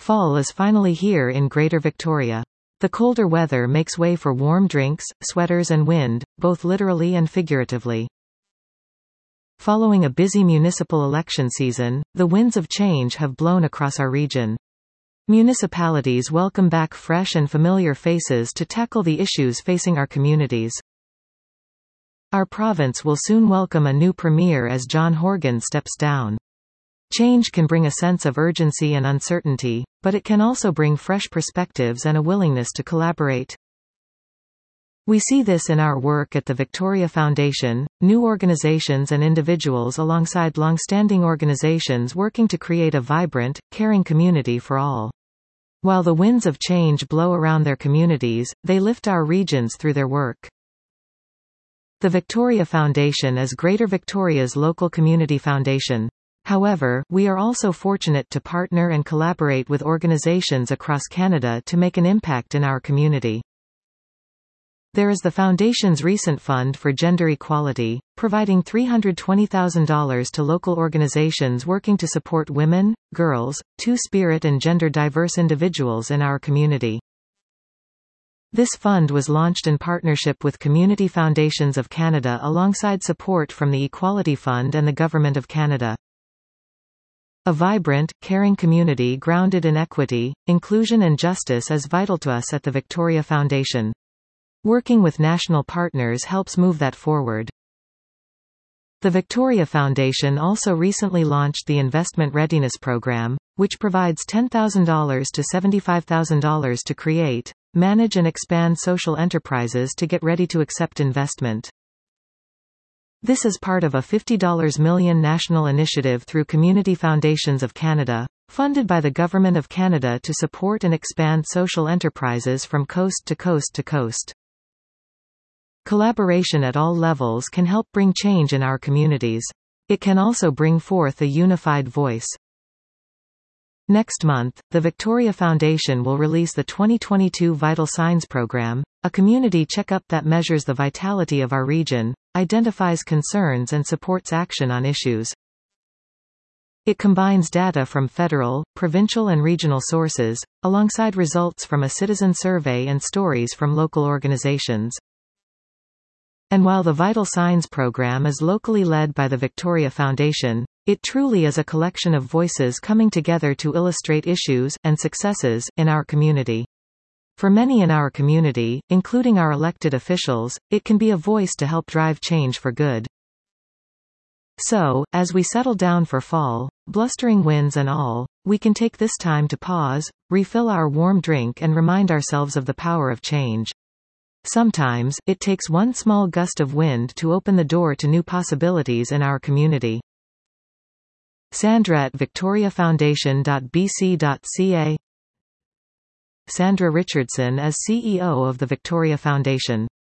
Fall is finally here in Greater Victoria. The colder weather makes way for warm drinks, sweaters and wind, both literally and figuratively. Following a busy municipal election season, the winds of change have blown across our region. Municipalities welcome back fresh and familiar faces to tackle the issues facing our communities. Our province will soon welcome a new premier as John Horgan steps down. Change can bring a sense of urgency and uncertainty, but it can also bring fresh perspectives and a willingness to collaborate. We see this in our work at the Victoria Foundation, new organizations and individuals alongside long-standing organizations working to create a vibrant, caring community for all. While the winds of change blow around their communities, they lift our regions through their work. The Victoria Foundation is Greater Victoria's local community foundation. However, we are also fortunate to partner and collaborate with organizations across Canada to make an impact in our community. There is the Foundation's recent Fund for Gender Equality, providing $320,000 to local organizations working to support women, girls, two-spirit and gender-diverse individuals in our community. This fund was launched in partnership with Community Foundations of Canada alongside support from the Equality Fund and the Government of Canada. A vibrant, caring community grounded in equity, inclusion and justice is vital to us at the Victoria Foundation. Working with national partners helps move that forward. The Victoria Foundation also recently launched the Investment Readiness Program, which provides $10,000 to $75,000 to create, manage and expand social enterprises to get ready to accept investment. This is part of a $50 million national initiative through Community Foundations of Canada, funded by the Government of Canada to support and expand social enterprises from coast to coast to coast. Collaboration at all levels can help bring change in our communities. It can also bring forth a unified voice. Next month, the Victoria Foundation will release the 2022 Vital Signs Program, a community checkup that measures the vitality of our region, identifies concerns and supports action on issues. It combines data from federal, provincial and regional sources, alongside results from a citizen survey and stories from local organizations. And while the Vital Signs program is locally led by the Victoria Foundation, it truly is a collection of voices coming together to illustrate issues and successes in our community. For many in our community, including our elected officials, it can be a voice to help drive change for good. So, as we settle down for fall, blustering winds and all, we can take this time to pause, refill our warm drink and remind ourselves of the power of change. Sometimes, it takes one small gust of wind to open the door to new possibilities in our community. Sandra at victoriafoundation.bc.ca. Sandra Richardson as CEO of the Victoria Foundation.